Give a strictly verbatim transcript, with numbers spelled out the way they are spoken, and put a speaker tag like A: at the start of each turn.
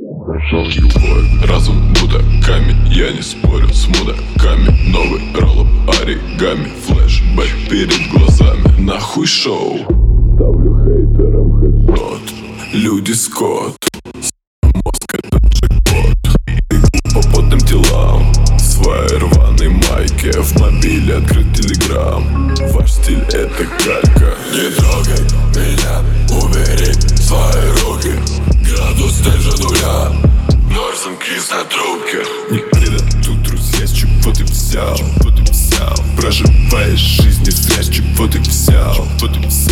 A: Разум мудаками, я не спорю с мудаками. Новый роллоп, оригами, флешбэк перед глазами. Нахуй шоу, ставлю хейтерам хедшот. Люди скот, мозг это джекпот. Ты по потным телам, в своей рваной майке, в мобиле открыт телеграм. Ваш стиль это калька. Не трогай меня, убери свои руки. Градус ниже нуля, ноль замки на трубке. Не предадут друзья, с чего ты взял? Проживаешь жизнь не зря, с чего ты взял?